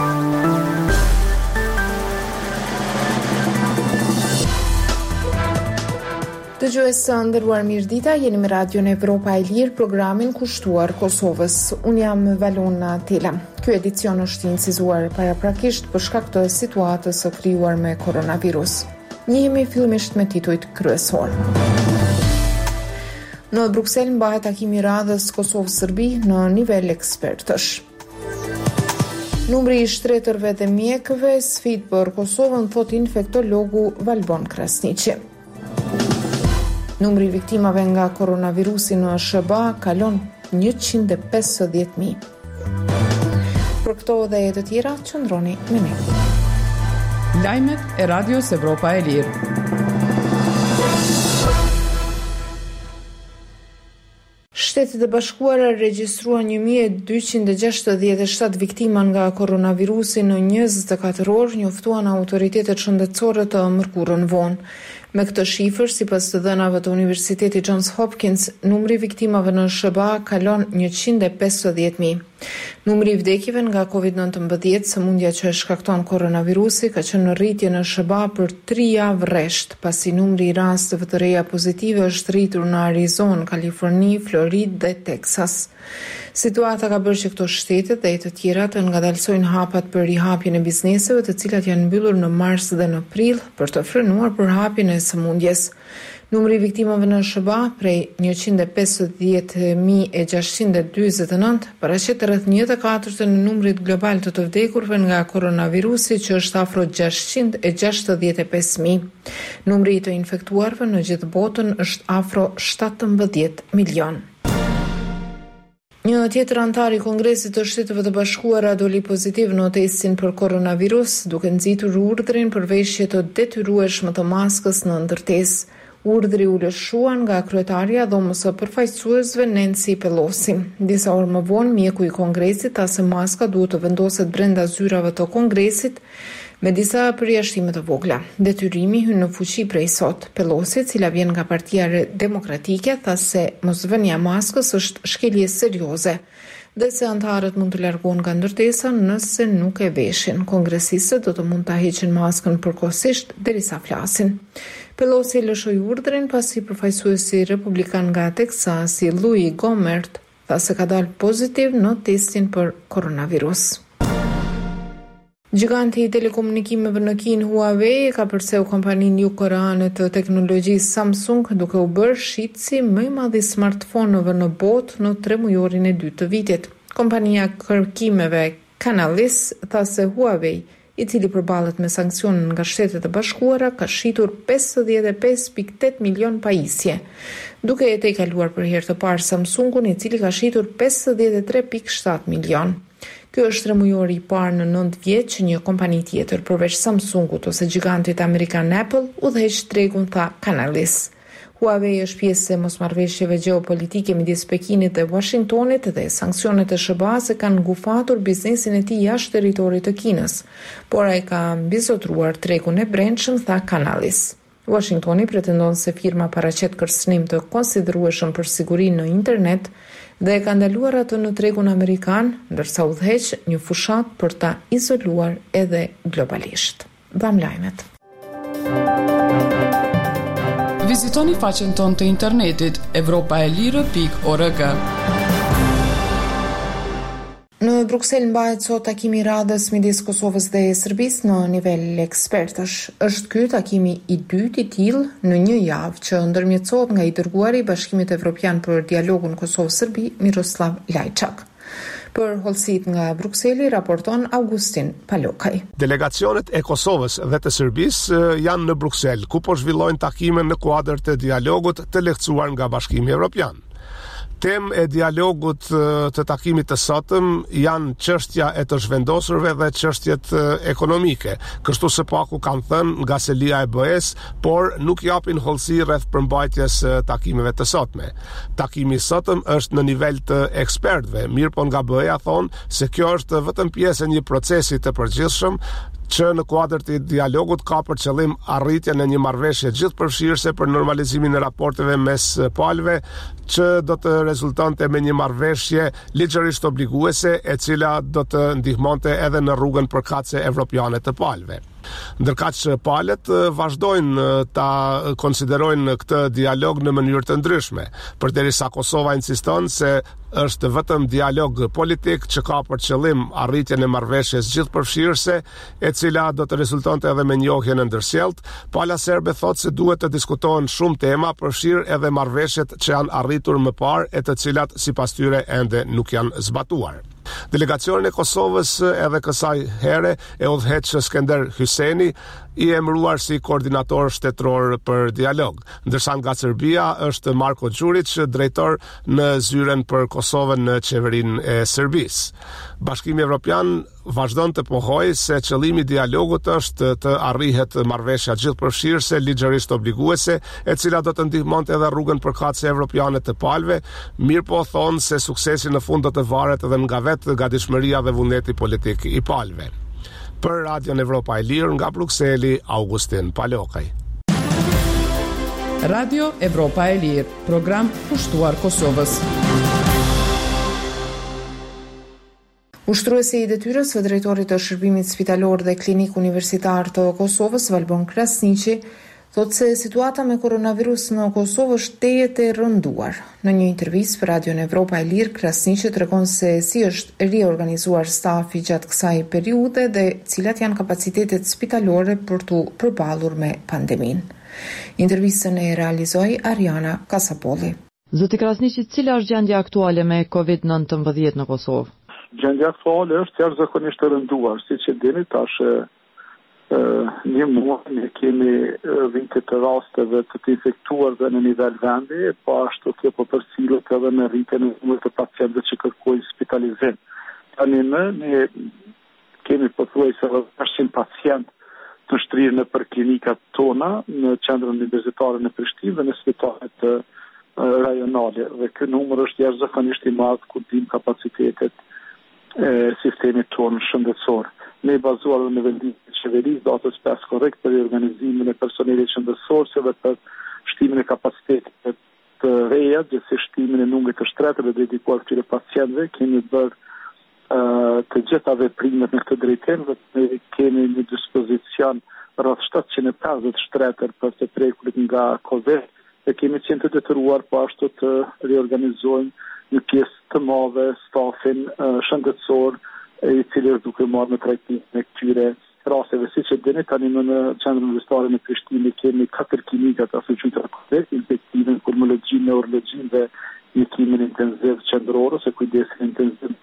Dëgjues së nderuar, mirëdita, jeni me Radion Evropa e Lirë, programin kushtuar Kosovës. Unë jam Valona Tela. Ky edicion është incizuar paraprakisht për shkak të situatës së krijuar me koronavirus. Njihemi fillimisht me titujt kryesor. Në Bruksel mbahet takimi i radhës Kosovë-Serbi në nivel ekspertësh. Numri i shtretërve dhe mjekëve sfidë për Kosovën, thot infektologu Valbon Krasniqi. Numri i viktimave nga koronavirusi në SBA kalon 150.000. Për këto dhe të tjera, qëndroni me ne. Lajmet e Radios Evropa e Lirë. Shtetet e Bashkuara regjistruan 1267 viktima nga koronavirusi në 24 orë, njoftuan autoritetet shëndetësore të mërkurën vonë. Me këtë shifër, sipas të dhënave të Universitetit Johns Hopkins, numri i viktimave në SBA kalon 150.000. Numri i vdekjeve nga COVID-19, sëmundja që e shkakton koronavirusi, ka qenë në rritje në SBA për 3 javë rresht, pasi numri i rasteve të reja pozitive është rritur në Arizonë, Kaliforni, Floridë dhe Teksas. Situata ka bërë që këto shtete dhe të tjera të ngadalsojnë hapat për rihapjen e bizneseve, të cilat janë mbyllur në mars dhe në prill për të frenuar përhapjen e sëmundjes. Numri i viktimave në SBA prej 150.629 paraqet rreth 1/4 në numrit global të vdekurve nga koronavirusi, që është afro 665.000. Numri i të infektuarve në gjithë botën është afro 17 milion. Një tjetër antar i Kongresit të Shteteve të Bashkuara doli pozitiv në testin për koronavirus, duke nxitur urdhrin për veshje të detyrueshme të maskës në ndërtesë. Urdhri u lëshua nga kryetaria e Dhomës së Përfaqësuesve Nancy Pelosi. Disa orë më vonë, mjeku i Kongresit tha se maska duhet të vendoset brenda zyrave të Kongresit me disa përjashtime të vogla. Detyrimi hyn në fuqi prej sot. Pelosi, cila vjen nga Partia Demokratike, tha se mosvënia e maskës është shkelje serioze dhe se antarët mund të largohen nga ndërtesa nëse nuk e veshin. Kongresistët do të mund ta heqin maskën përkohësisht derisa flasin. Pelosi lëshoi urdhrin pasi përfaqësuesi republikan nga Teksasi, Louis Gohmert, tha se ka dalë pozitiv në testin për koronavirus. Giganti i telekomunikimeve në Kinë, Huawei, ka përseu kompaninë jugokoreane të teknologjisë Samsung, duke u bërë shitësi më i madh i smartphone-ëve në botë në 3 mujorin e dytë të vitit. Kompania kërkimeve Canalys tha se Huawei, i cili përballet me sanksionin nga Shtetet e Bashkuara, ka shitur 55.8 milion pajisje, duke e tejkaluar për herë të parë Samsungun, i cili ka shitur 53.7 milion. Ky është 3 mujori i parë në 9 vjet që një kompani tjetër përveç Samsungut ose gigantit amerikan Apple udhëheq tregun, tha Canalys. Huawei është pjesë e mosmarrëveshjeve gjeopolitike midis Pekinit dhe Washingtonit dhe sanksionet e SBA-s kanë ngufatur biznesin e tij jashtë territorit të Kinës, por ai ka mbizotruar tregun e brendshëm, tha Canalys. Washingtoni pretendon se firma paraqet kërcënim të konsiderueshëm për sigurinë në internet dhe e ka ndaluar atë në tregun amerikan, ndërsa udhëheq një fushat për ta izoluar edhe globalisht. Dham lajmet. Vizitoni faqen tonë të internetit evropaelire.org. Në Bruksel mbahet sot takimi i radhës midis Kosovës dhe Serbisë në nivel ekspertësh. Është ky takimi i dytë i tillë në një javë që ndërmjetësohet nga i dërguari i Bashkimit Evropian për dialogun Kosovë-Serbi, Miroslav Lajçak. Për hollësit nga Brukseli, raporton Augustin Palokaj. Delegacionet e Kosovës dhe të Serbisë janë në Bruksel, ku po zhvillojnë takime në kuadër të dialogut të lehtësuar nga Bashkimi Evropian. Temë e dialogut të takimit të sotëm janë çështja e të zhvendosurve dhe çështjet ekonomike. Kështu së paku kanë thënë nga selia e BE-s, por nuk japin hollësi rreth përmbajtjes takimeve të sotme. Takimi i sotëm është në nivel të ekspertëve, mirë po nga BE-ja thonë se kjo është vetëm pjesë e një procesi të përgjithshëm që në kuadër të dialogut ka për qëllim arritjen e një marrëveshje gjithëpërfshirëse për normalizimin e raporteve mes palëve, që do të rezultonte me një marrëveshje ligjërisht obliguese, e cila do të ndihmonte edhe në rrugën përkatëse evropiane të palëve. Ndërkaq palët vazhdojnë ta konsiderojnë këtë dialog në mënyrë të ndryshme, përderisa Kosova insiston se është vetëm dialog politik që ka për qëllim arritjen e marrëveshjes gjithëpërfshirëse, e cila do të rezultonte edhe me njohjen e ndërsjellët. Pala serbe thotë se duhet të diskutohen shumë tema, përfshirë edhe marrëveshjet që janë arritur më parë e të cilat sipas tyre ende nuk janë zbatuar. Delegacionin e Kosovës edhe kësaj here e udhëheq Skender Hyseni, i emëruar si koordinator shtetëror për dialog, ndërsa nga Serbia është Marko Đurić, drejtor në zyren për Kosovën në qeverinë e Serbisë. Bashkimi Evropian vazhdon të pohojë se qëllimi i dialogut është të arrihet marrëveshja gjithëpërfshirëse ligjërisht obliguese, e cila do të ndihmonte edhe rrugën përkatëse evropiane të palëve, mirëpo thonë se suksesi në fund do të varet edhe nga vetë gatishmëria dhe vullneti politik i palëve. Për Radion Evropa e Lirë nga Brukseli, Augustin Palokaj. Radio Evropa e Lirë, program pushtuar Kosovës. Ushtruesi i detyrës së drejtorit të shërbimit spitalor dhe klinik universitar të Kosovës, Valbon Krasniqi, thotë se situata me koronavirus në Kosovë është tejet e rënduar. Në një intervistë për Radion Evropa e Lirë, Krasniqi tregon se si është riorganizuar stafi gjatë kësaj periudhe dhe cilat janë kapacitetet spitalore për të përballur me pandeminë. Intervistën e realizoi Ariana Kasapolli. Zoti Krasniqi, cila është gjendja aktuale me COVID-19 në Kosovë? Gjendja aktuale është jashtëzakonisht e rënduar, siç e dini tash një muaj ne kemi vite të rasteve të infektuarve në nivel vendi, po ashtu kjo po përcillet edhe në rritjen e numrit të pacientëve që kërkojnë spitalizim. Tani ne kemi pothuajse 800 pacientë të shtrirë në për klinikat tona, në qendrën universitare në Prishtinë dhe në spitalet rajonale. Dhe ky numër është jashtëzakonisht i madh kur dim kapacitetet sistemit tonë shëndetësor. Ne bazuar në vendimin e qeverisë datës 5 korrekt për organizimin e personelit shëndetësor dhe për shtimin e kapacitetit të reja, gjithsesi shtimin e numrit të shtretërve dedikuar këtyre pacientëve, kemi bërë të gjitha veprimet në këtë drejtim dhe ne kemi një dispozicion rreth 750 shtretër për të prekurit nga Covid dhe kemi qenë të detyruar po ashtu të riorganizojmë një pjesë të madhe stafin shëndetësor i cili është duke marrë në trajtim me këtyre rasteve. Siç e dini, tani në qendrën universitare në Prishtinë kemi 4 klinika të asociuara Covid, infektivën, pulmologjinë, neurologjinë dhe mjekimin intensiv qendror ose kujdesin intensiv